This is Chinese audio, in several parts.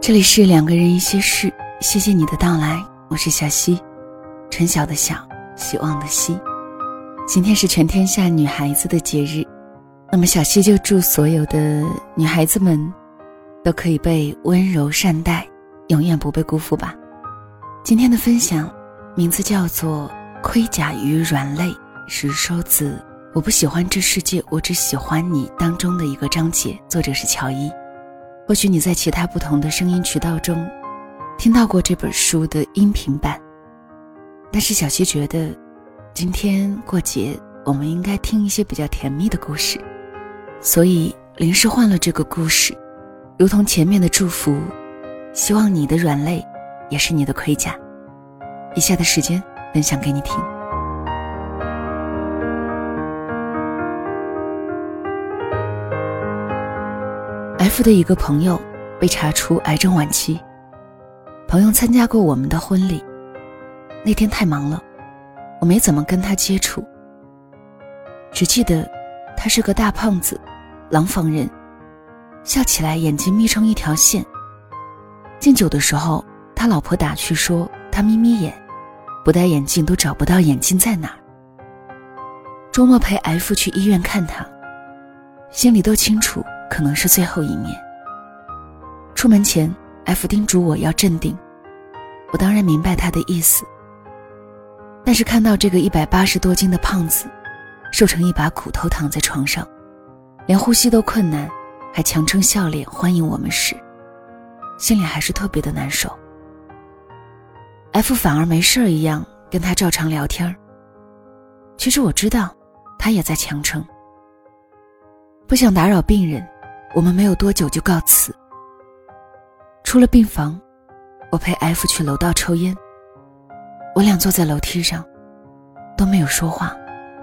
这里是两个人一些事，谢谢你的到来，我是小溪，春晓的晓，希望的希。今天是全天下女孩子的节日，那么小溪就祝所有的女孩子们都可以被温柔善待，永远不被辜负吧。今天的分享名字叫做盔甲与软肋，是收自我不喜欢这世界，我只喜欢你当中的一个章节，作者是乔伊。或许你在其他不同的声音渠道中听到过这本书的音频版，但是小溪觉得今天过节我们应该听一些比较甜蜜的故事，所以临时换了这个故事，如同前面的祝福，希望你的软肋也是你的盔甲。以下的时间分享给你听。F 的一个朋友被查出癌症晚期，朋友参加过我们的婚礼，那天太忙了，我没怎么跟他接触，只记得他是个大胖子，廊坊人，笑起来眼睛眯成一条线。敬酒的时候，他老婆打趣说他眯眯眼，不戴眼镜都找不到眼睛在哪儿。周末陪 F 去医院看他，心里都清楚可能是最后一面。出门前 F 叮嘱我要镇定，我当然明白他的意思，但是看到这个180多斤的胖子瘦成一把骨头躺在床上，连呼吸都困难，还强撑笑脸欢迎我们时，心里还是特别的难受。 F 反而没事一样跟他照常聊天，其实我知道他也在强撑。不想打扰病人，我们没有多久就告辞。出了病房，我陪 F 去楼道抽烟，我俩坐在楼梯上都没有说话。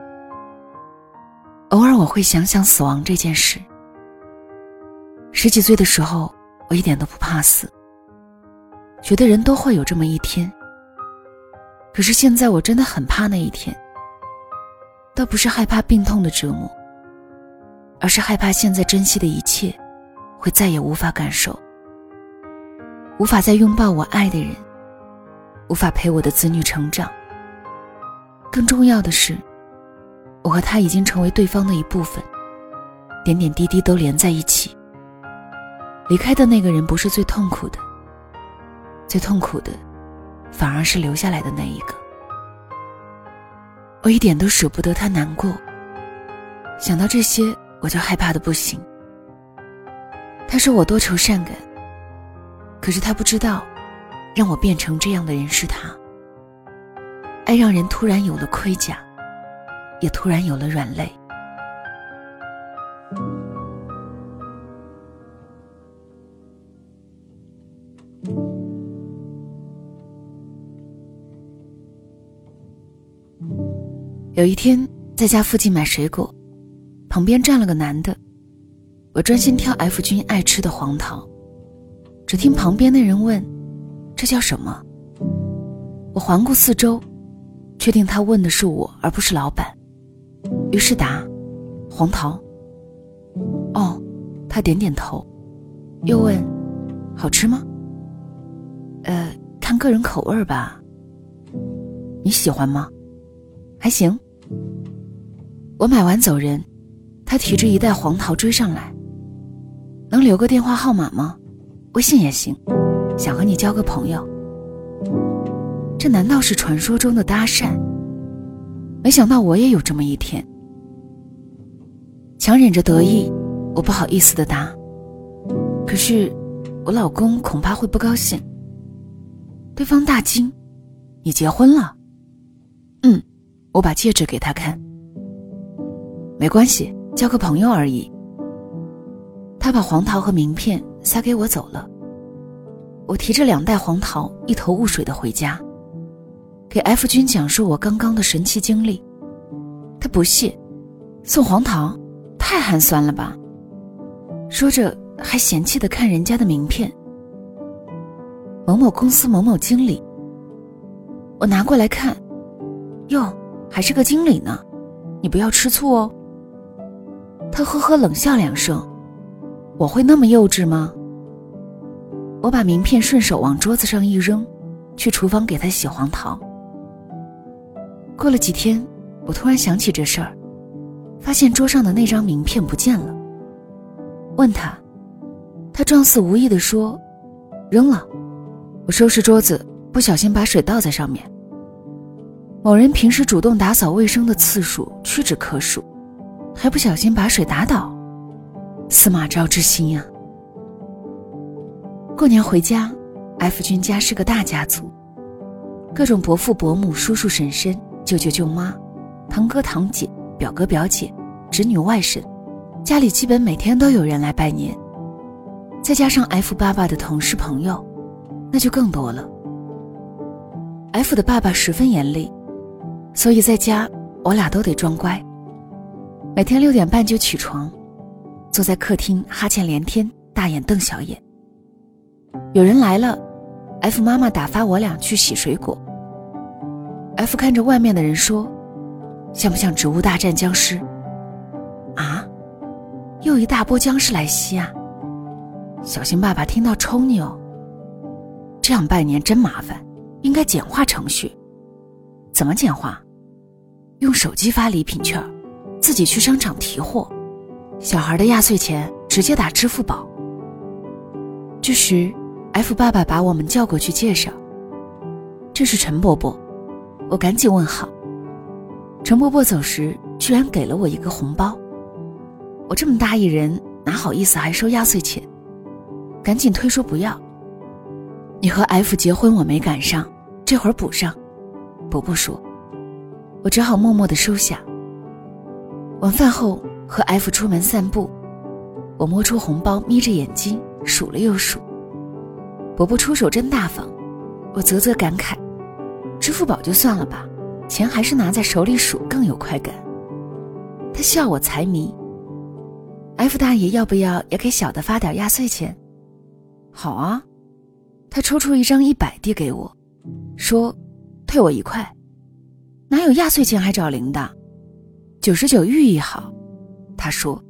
偶尔我会想想死亡这件事。10几岁的时候，我一点都不怕死，觉得人都会有这么一天。可是现在我真的很怕那一天，倒不是害怕病痛的折磨，而是害怕现在珍惜的一切会再也无法感受，无法再拥抱我爱的人，无法陪我的子女成长。更重要的是，我和他已经成为对方的一部分，点点滴滴都连在一起。离开的那个人不是最痛苦的，最痛苦的反而是留下来的那一个。我一点都舍不得他难过，想到这些我就害怕的不行。他说我多愁善感，可是他不知道让我变成这样的人是他。爱让人突然有了盔甲，也突然有了软肋。有一天在家附近买水果，旁边站了个男的，我专心挑 F 君爱吃的黄桃，只听旁边的人问这叫什么。我环顾四周，确定他问的是我而不是老板，于是答黄桃。哦，他点点头，又问好吃吗？看个人口味吧。你喜欢吗？还行。我买完走人，他提着一袋黄桃追上来，能留个电话号码吗？微信也行，想和你交个朋友。这难道是传说中的搭讪？没想到我也有这么一天。强忍着得意，我不好意思地答，可是我老公恐怕会不高兴。对方大惊，你结婚了？我把戒指给他看。没关系，交个朋友而已。他把黄桃和名片塞给我走了。我提着2袋黄桃一头雾水地回家，给 F 君讲述我刚刚的神奇经历。他不屑，送黄桃太寒酸了吧，说着还嫌弃地看人家的名片，某某公司某某经理。我拿过来看，哟，还是个经理呢，你不要吃醋哦。他呵呵冷笑2声，我会那么幼稚吗？ 我把名片顺手往桌子上一扔，去厨房给他洗黄桃。过了几天，我突然想起这事儿，发现桌上的那张名片不见了。问他，他状似无意地说，扔了，我收拾桌子不小心把水倒在上面。某人平时主动打扫卫生的次数屈指可数，还不小心把水打倒，司马昭之心呀。过年回家，F 君家是个大家族，各种伯父伯母、叔叔婶婶、舅舅舅妈、堂哥堂姐、表哥表姐、侄女外甥，家里基本每天都有人来拜年。再加上 F 爸爸的同事朋友，那就更多了。F 的爸爸十分严厉，所以在家我俩都得装乖。每天6点半就起床，坐在客厅哈欠连天，大眼瞪小眼。有人来了， F 妈妈打发我俩去洗水果。 F 看着外面的人说，像不像植物大战僵尸啊？又一大波僵尸来袭啊！小心爸爸听到抽你哦。这样拜年真麻烦，应该简化程序。怎么简化？用手机发礼品券，自己去商场提货，小孩的压岁钱直接打支付宝。这时 F 爸爸把我们叫过去介绍，这是陈伯伯。我赶紧问好。陈伯伯走时居然给了我一个红包，我这么大一人哪好意思还收压岁钱，赶紧推说不要。你和 F 结婚我没赶上，这会儿补上，伯伯说。我只好默默地收下。晚饭后和 F 出门散步，我摸出红包，眯着眼睛数了又数。伯伯出手真大方，我啧啧感慨，支付宝就算了吧，钱还是拿在手里数更有快感。他笑我财迷。 F 大爷要不要也给小的发点压岁钱？好啊。他抽出一张100递给我，说退我1块。哪有压岁钱还找零的？99寓意好，他说。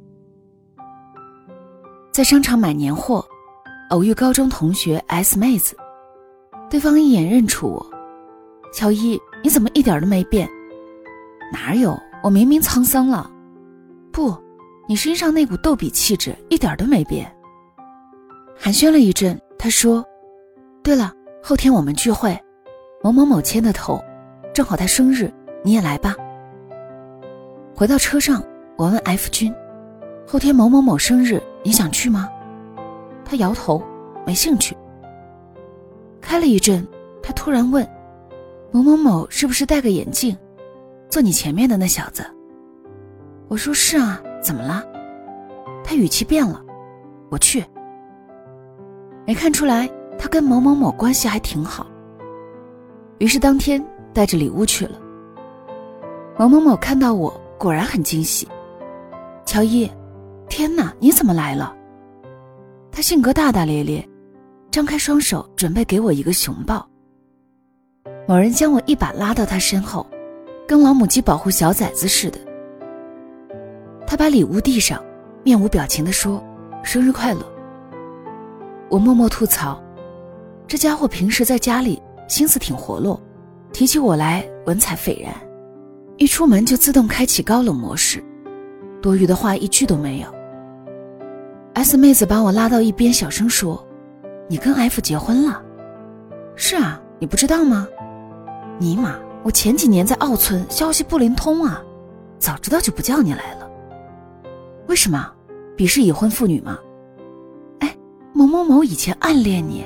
在商场买年货，偶遇高中同学 S 妹子，对方一眼认出我。乔伊，你怎么一点都没变？哪有，我明明沧桑了。不，你身上那股逗比气质一点都没变。寒暄了一阵，他说，对了，后天我们聚会，某某某牵的头，正好他生日，你也来吧。回到车上，我问 F 君，后天某某某生日，你想去吗？他摇头，没兴趣。开了一阵，他突然问，某某某是不是戴个眼镜，坐你前面的那小子？我说是啊，怎么了？他语气变了，我去。没看出来他跟某某某关系还挺好，于是当天带着礼物去了。某某某看到我果然很惊喜，乔伊，天哪，你怎么来了？他性格大大咧咧，张开双手准备给我一个熊抱。某人将我一把拉到他身后，跟老母鸡保护小崽子似的。他把礼物递上，面无表情地说，生日快乐。我默默吐槽，这家伙平时在家里心思挺活络，提起我来文采斐然，一出门就自动开启高冷模式，多余的话一句都没有。S 妹子把我拉到一边，小声说，你跟 F 结婚了？是啊，你不知道吗？尼玛，我前几年在奥村消息不灵通啊，早知道就不叫你来了。为什么？鄙视已婚妇女吗？哎，某某某以前暗恋你，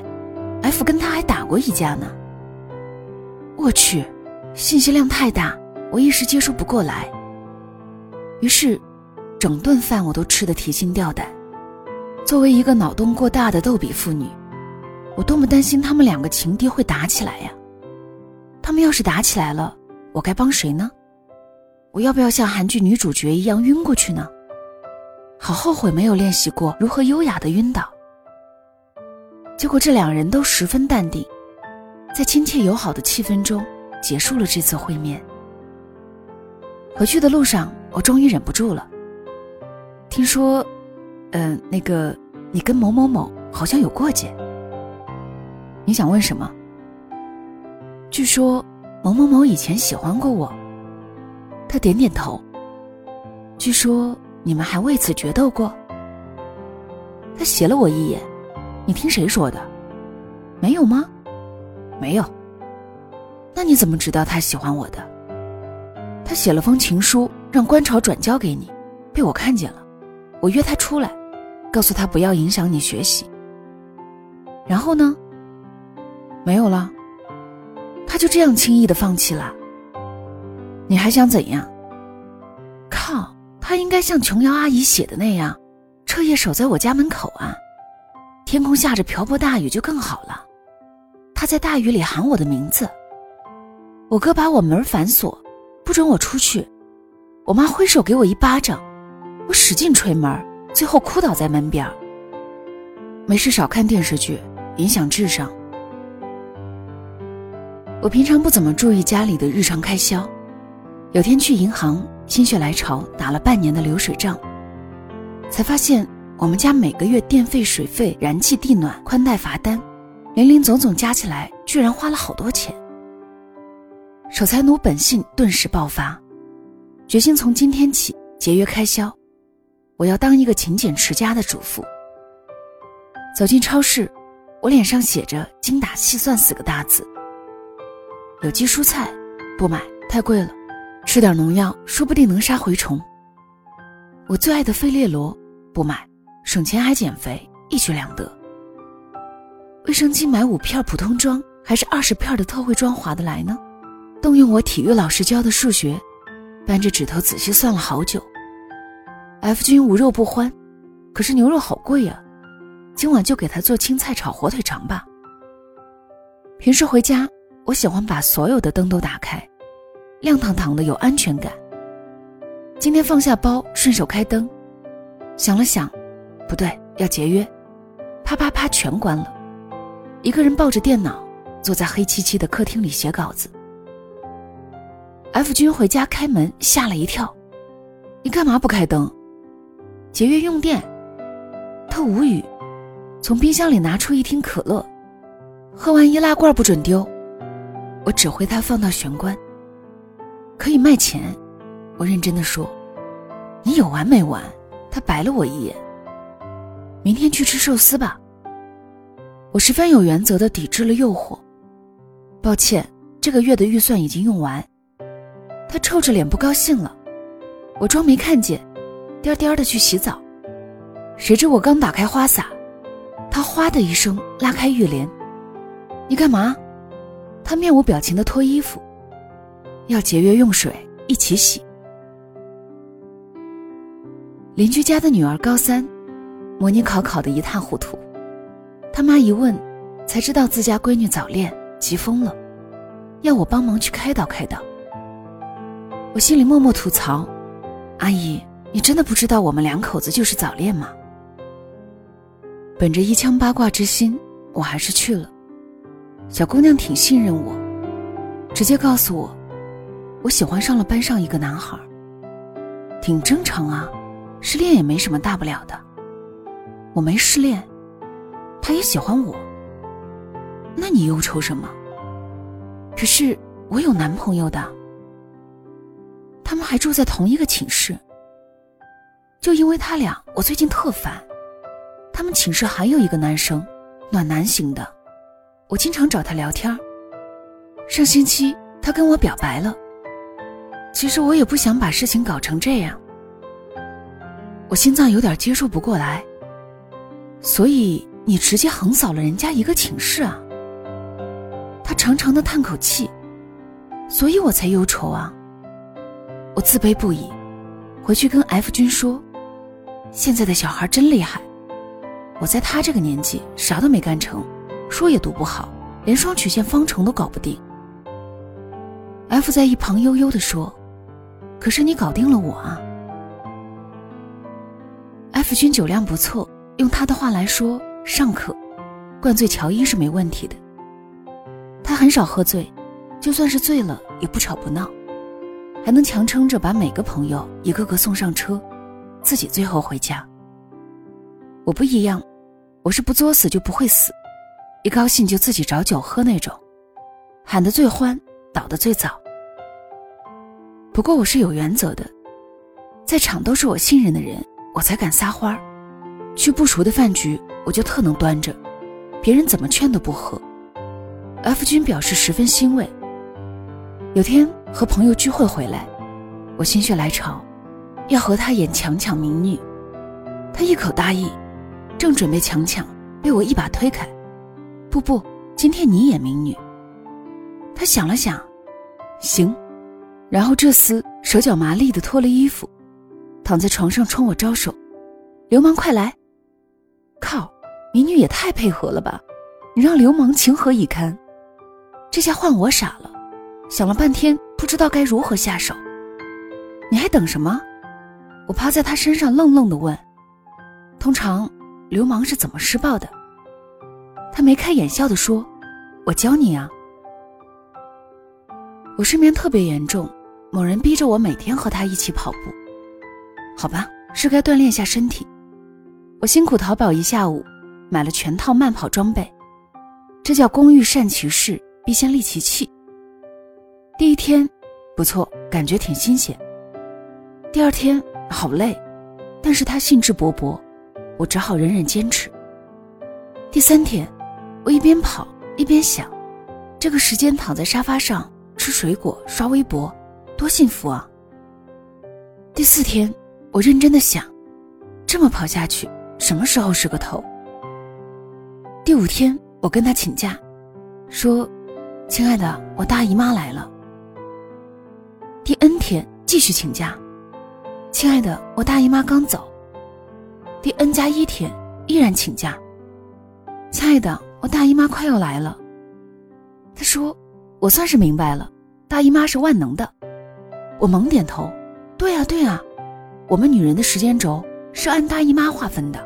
F 跟他还打过一架呢。我去，信息量太大，我一时接受不过来。于是整顿饭我都吃得提心吊胆。作为一个脑洞过大的逗比妇女，我多么担心他们两个情敌会打起来呀。他们要是打起来了，我该帮谁呢？我要不要像韩剧女主角一样晕过去呢？好后悔没有练习过如何优雅的晕倒。结果这两人都十分淡定，在亲切友好的气氛中结束了这次会面。回去的路上，我终于忍不住了。听说那个你跟某某某好像有过节。 你想问什么？据说某某某以前喜欢过我。他点点头。据说你们还为此决斗过。他斜了我一眼。你听谁说的？没有吗？没有。那你怎么知道他喜欢我的？他写了封情书让观潮转交给你，被我看见了。我约他出来，告诉他不要影响你学习。然后呢？没有了。他就这样轻易地放弃了。你还想怎样？靠，他应该像琼瑶阿姨写的那样，彻夜守在我家门口啊。天空下着瓢泼大雨就更好了。他在大雨里喊我的名字。我哥把我门反锁，不准我出去。我妈挥手给我一巴掌，我使劲捶门，最后哭倒在门边。没事少看电视剧，影响智商。我平常不怎么注意家里的日常开销，有天去银行心血来潮打了半年的流水账，才发现我们家每个月电费、水费、燃气、地暖、宽带罚单，零零总总加起来居然花了好多钱。守财奴本性顿时爆发，决心从今天起节约开销，我要当一个勤俭持家的主妇。走进超市，我脸上写着精打细算4个大字。有机蔬菜不买，太贵了，吃点农药说不定能杀蛔虫。我最爱的费列罗不买，省钱还减肥，一举两得。卫生巾买5片普通装还是20片的特惠装划得来呢？动用我体育老师教的数学，扳着指头仔细算了好久。F 君无肉不欢，可是牛肉好贵啊，今晚就给他做青菜炒火腿肠吧。平时回家我喜欢把所有的灯都打开，亮堂堂的有安全感。今天放下包顺手开灯，想了想，不对，要节约，啪啪啪全关了。一个人抱着电脑坐在黑漆漆的客厅里写稿子。F 君回家开门吓了一跳，你干嘛不开灯？节约用电。他无语，从冰箱里拿出一听可乐，喝完易拉罐不准丢。我指挥他放到玄关。可以卖钱，我认真地说。你有完没完？他白了我一眼。明天去吃寿司吧。我十分有原则地抵制了诱惑。抱歉，这个月的预算已经用完。他臭着脸不高兴了。我装没看见，颠颠地去洗澡。谁知我刚打开花洒，他哗的一声拉开浴帘。你干嘛？他面无表情地脱衣服。要节约用水，一起洗。邻居家的女儿高3，模拟考考得一塌糊涂。他妈一问，才知道自家闺女早恋，急疯了，要我帮忙去开导开导。我心里默默吐槽，阿姨，你真的不知道我们2口子就是早恋吗？本着一腔八卦之心，我还是去了。小姑娘挺信任我，直接告诉我，我喜欢上了班上一个男孩。挺正常啊，失恋也没什么大不了的。我没失恋，他也喜欢我，那你忧愁什么？可是我有男朋友的。他们还住在同一个寝室。就因为他俩，我最近特烦。他们寝室还有一个男生，暖男型的，我经常找他聊天。上星期他跟我表白了。其实我也不想把事情搞成这样，我心脏有点接受不过来。所以你直接横扫了人家一个寝室啊？他长长的叹口气。所以我才忧愁啊。我自卑不已，回去跟 F 君说，现在的小孩真厉害，我在他这个年纪啥都没干成，书也读不好，连双曲线方程都搞不定。F 在一旁悠悠地说，可是你搞定了我啊。F 君酒量不错，用他的话来说，尚可，灌醉乔伊是没问题的。他很少喝醉，就算是醉了也不吵不闹，还能强撑着把每个朋友一个个送上车，自己最后回家。我不一样，我是不作死就不会死， 一高兴就自己找酒喝那种，喊得最欢，倒得最早。不过我是有原则的，在场都是我信任的人，我才敢撒欢。去不熟的饭局，我就特能端着，别人怎么劝都不喝。F 君表示十分欣慰。有天和朋友聚会回来，我心血来潮，要和他演强抢民女。他一口答应，正准备强抢，被我一把推开。不，今天你演民女。他想了想，行。然后这厮手脚麻利地脱了衣服，躺在床上冲我招手，流氓快来。靠，民女也太配合了吧，你让流氓情何以堪。这下换我傻了，想了半天不知道该如何下手。你还等什么？我趴在他身上愣愣地问。通常流氓是怎么施暴的？他眉开眼笑地说，我教你啊。我失眠特别严重，某人逼着我每天和他一起跑步。好吧，是该锻炼下身体。我辛苦淘宝一下午，买了全套慢跑装备，这叫工欲善其事，必先利其器。第一天不错，感觉挺新鲜。第二天好累，但是他兴致勃勃，我只好忍忍坚持。第三天我一边跑一边想，这个时间躺在沙发上吃水果刷微博多幸福啊。第四天我认真的想，这么跑下去什么时候是个头。第五天我跟他请假，说亲爱的，我大姨妈来了。第 N 天继续请假，亲爱的，我大姨妈刚走。第 N+1 天依然请假，亲爱的，我大姨妈快要来了。他说，我算是明白了，大姨妈是万能的。我猛点头，对啊对啊，我们女人的时间轴是按大姨妈划分的。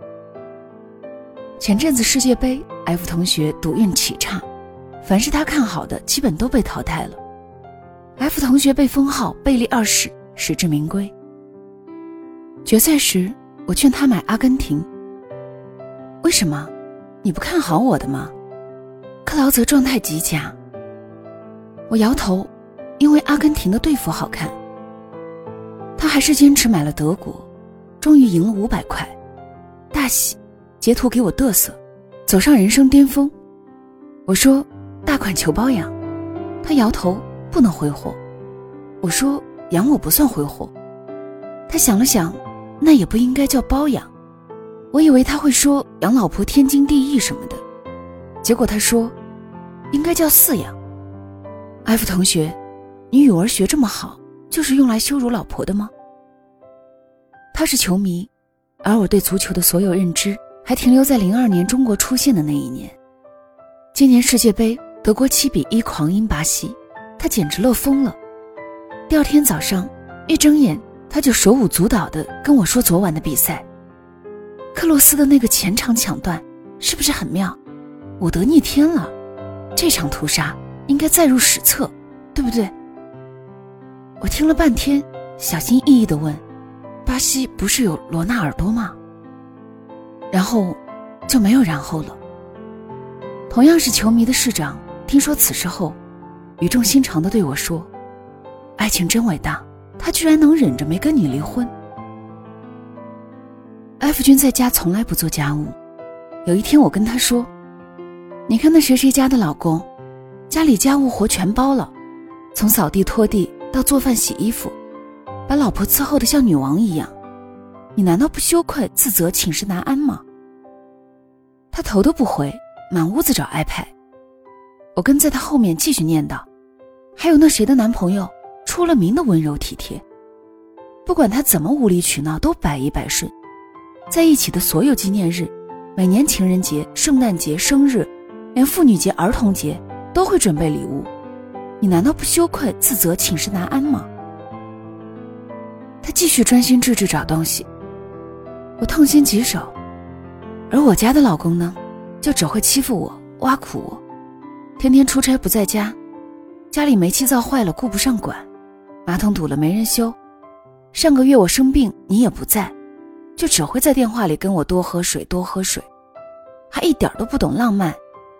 前阵子世界杯 F 同学赌运气差，凡是他看好的基本都被淘汰了。F 同学被封号贝利二世，实至名归。决赛时我劝他买阿根廷。为什么？你不看好我的吗？克劳泽状态极佳。我摇头，因为阿根廷的队服好看。他还是坚持买了德国，终于赢了500块，大喜，截图给我嘚瑟，走上人生巅峰。我说大款求包养，他摇头，不能挥霍。我说养我不算挥霍。他想了想，那也不应该叫包养。我以为他会说养老婆天经地义什么的，结果他说应该叫饲养。F 同学，你语文学这么好，就是用来羞辱老婆的吗？他是球迷，而我对足球的所有认知还停留在02年中国出现的那一年。今年世界杯德国7-1狂赢巴西，他简直乐疯了。第二天早上一睁眼，他就手舞足蹈地跟我说昨晚的比赛。克洛斯的那个前场抢断是不是很妙？我得逆天了，这场屠杀应该载入史册，对不对？我听了半天，小心翼翼地问，巴西不是有罗纳尔多吗？然后就没有然后了。同样是球迷的市长听说此事后，语重心长地对我说，爱情真伟大，他居然能忍着没跟你离婚。F 君在家从来不做家务，有一天我跟他说，你看那谁谁家的老公，家里家务活全包了，从扫地拖地到做饭洗衣服，把老婆伺候得像女王一样，你难道不羞愧自责寝食难安吗？他头都不回，满屋子找 iPad。 我跟在他后面继续念叨，还有那谁的男朋友出了名的温柔体贴，不管他怎么无理取闹都百依百顺，在一起的所有纪念日，每年情人节、圣诞节、生日，连妇女节、儿童节都会准备礼物，你难道不羞愧自责寝食难安吗？他继续专心致志找东西，我痛心疾首。而我家的老公呢，就只会欺负我，挖苦我，天天出差不在家，家里煤气灶坏了顾不上管，马桶堵了没人修，上个月我生病你也不在，就只会在电话里跟我多喝水多喝水，还一点都不懂浪漫，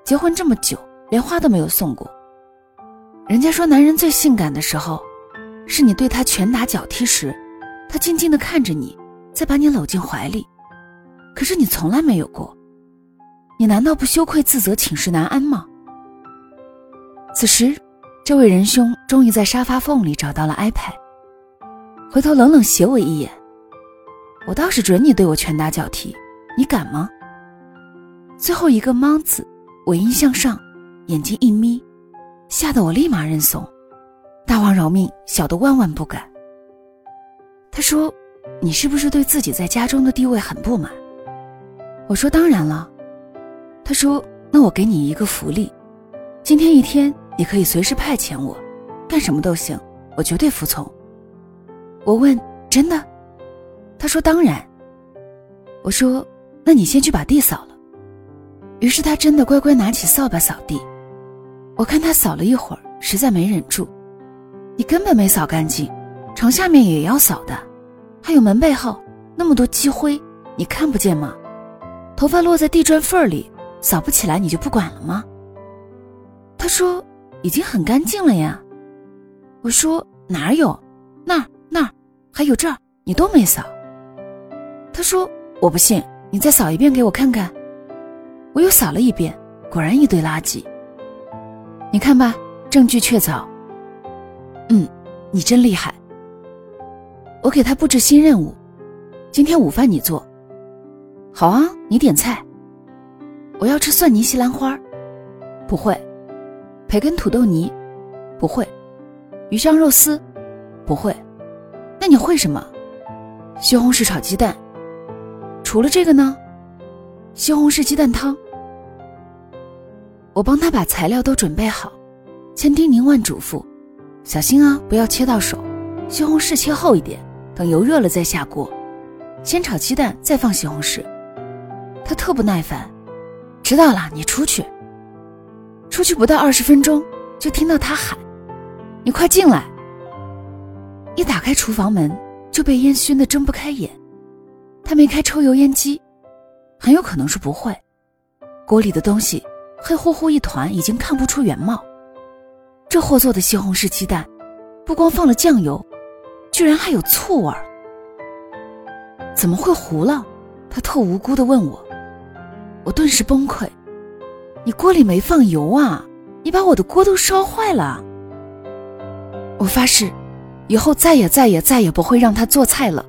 结婚这么久，连花都没有送过。人家说男人最性感的时候，是你对他拳打脚踢时，他静静地看着你，再把你搂进怀里。可是你从来没有过，你难道不羞愧自责寝食难安吗？此时，这位仁兄终于在沙发缝里找到了 iPad， 回头冷冷斜我一眼，我倒是准你对我拳打脚踢，你敢吗？最后一个猫字尾音向上，眼睛一眯，吓得我立马认怂，大王饶命，小的万万不敢。他说，你是不是对自己在家中的地位很不满？我说当然了。他说，那我给你一个福利，今天一天你可以随时派遣我，干什么都行，我绝对服从。我问，真的？他说当然。我说，那你先去把地扫了。于是他真的乖乖拿起扫把扫地。我看他扫了一会儿，实在没忍住，你根本没扫干净，床下面也要扫的，还有门背后那么多积灰，你看不见吗？头发落在地砖缝里，扫不起来你就不管了吗？他说，已经很干净了呀。我说，哪有，那儿还有这儿你都没扫。他说，我不信，你再扫一遍给我看看。我又扫了一遍，果然一堆垃圾。你看吧，证据确凿。你真厉害。我给他布置新任务，今天午饭你做。好啊，你点菜。我要吃蒜泥西兰花。不会。培根土豆泥。不会。鱼香肉丝。不会。那你会什么？西红柿炒鸡蛋。除了这个呢？西红柿鸡蛋汤。我帮他把材料都准备好，千叮咛万嘱咐，小心啊，不要切到手，西红柿切厚一点，等油热了再下锅，先炒鸡蛋再放西红柿。他特不耐烦，知道了，你出去。出去不到20分钟，就听到他喊，你快进来。一打开厨房门，就被烟熏得睁不开眼。他没开抽油烟机，很有可能是不会，锅里的东西黑乎乎一团，已经看不出原貌。这货做的西红柿鸡蛋，不光放了酱油，居然还有醋味儿。怎么会糊了？他特无辜地问我。我顿时崩溃，你锅里没放油啊，你把我的锅都烧坏了。我发誓，以后再也不会让他做菜了。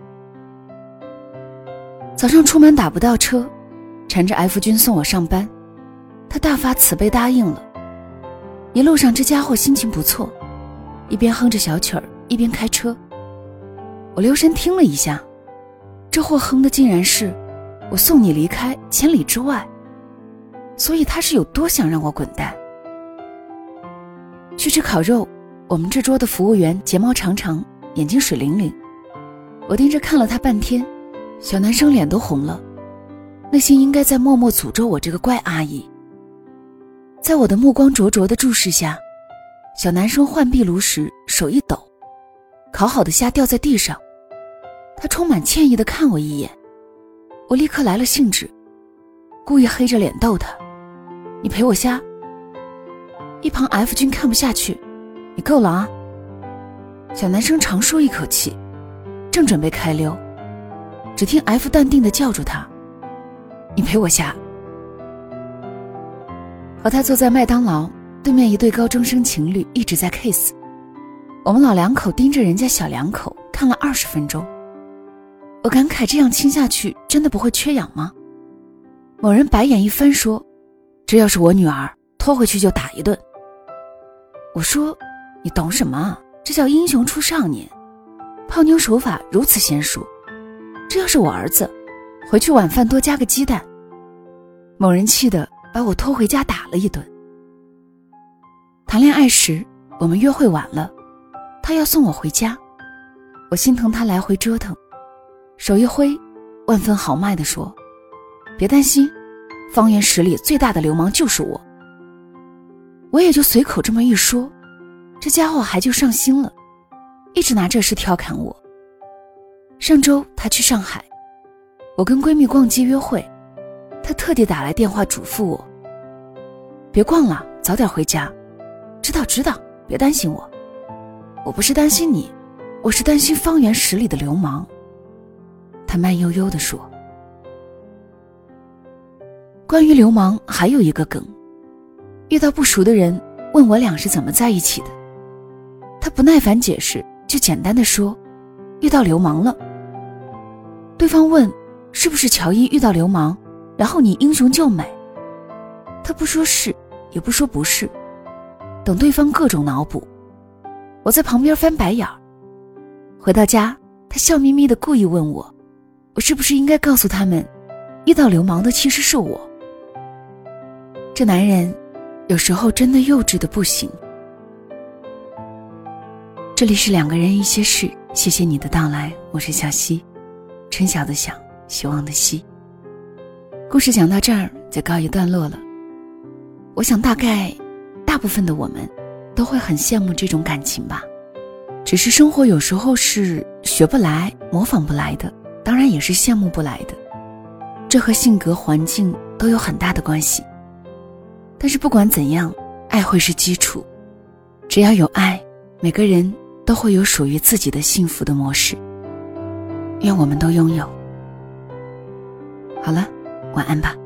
早上出门打不到车，缠着 F 君送我上班，他大发慈悲答应了。一路上这家伙心情不错，一边哼着小曲儿，一边开车。我留神听了一下，这货哼的竟然是我送你离开千里之外，所以他是有多想让我滚蛋。去吃烤肉，我们这桌的服务员睫毛长长，眼睛水灵灵，我盯着看了他半天，小男生脸都红了，内心应该在默默诅咒我这个怪阿姨。在我的目光灼灼的注视下，小男生换壁炉时手一抖，烤好的虾掉在地上，他充满歉意地看我一眼。我立刻来了兴致，故意黑着脸逗他，你赔我虾。一旁 F 君看不下去，你够了啊。小男生长舒一口气，正准备开溜，只听 F 淡定地叫住他，你赔我虾。和他坐在麦当劳对面，一对高中生情侣一直在 kiss， 我们老两口盯着人家小两口看了20分钟。我感慨这样亲下去真的不会缺氧吗？某人白眼一翻说，这要是我女儿，拖回去就打一顿。我说，你懂什么啊？这叫英雄出少年，泡妞手法如此娴熟，这要是我儿子，回去晚饭多加个鸡蛋。某人气得把我拖回家打了一顿。谈恋爱时我们约会晚了，他要送我回家，我心疼他来回折腾，手一挥，万分豪迈地说，别担心，方圆10里最大的流氓就是我。我也就随口这么一说，这家伙还就上心了，一直拿这事调侃我。上周他去上海，我跟闺蜜逛街约会，他特地打来电话嘱咐我， 别逛了，早点回家。知道，别担心我。我不是担心你，我是担心方圆10里的流氓。他慢悠悠地说。关于流氓还有一个梗，遇到不熟的人问我俩是怎么在一起的，他不耐烦解释，就简单地说遇到流氓了。对方问是不是乔伊遇到流氓，然后你英雄救美，他不说是也不说不是，等对方各种脑补。我在旁边翻白眼儿。回到家，他笑眯眯地故意问我是不是应该告诉他们遇到流氓的其实是我。这男人有时候真的幼稚的不行。这里是2个人一些事，谢谢你的到来，我是小溪，春晓的晓，希望的希。故事讲到这儿就告一段落了。我想大部分的我们都会很羡慕这种感情吧，只是生活有时候是学不来模仿不来的，当然也是羡慕不来的，这和性格环境都有很大的关系。但是不管怎样，爱会是基础，只要有爱，每个人都会有属于自己的幸福的模式，愿我们都拥有。好了，晚安吧。